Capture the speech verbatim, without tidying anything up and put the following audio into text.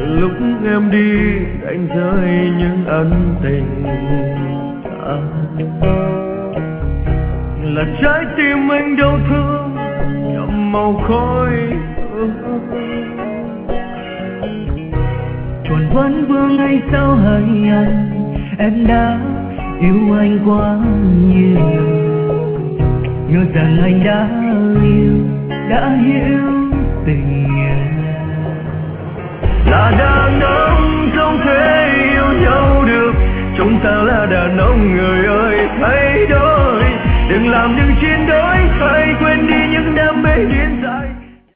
lúc em đi đánh rơi những ân tình à, là trái tim anh đau thương nhậm màu khói. Còn vẫn vương hay sao hỡi anh, em đã yêu anh quá nhiều, nhớ rằng anh đã yêu, đã hiểu tình em. Là đàn ông không thể yêu nhau được, chúng ta là đàn ông người ơi thay đổi. Đừng làm những chiến đối, hãy quên đi những đam mê điên dại.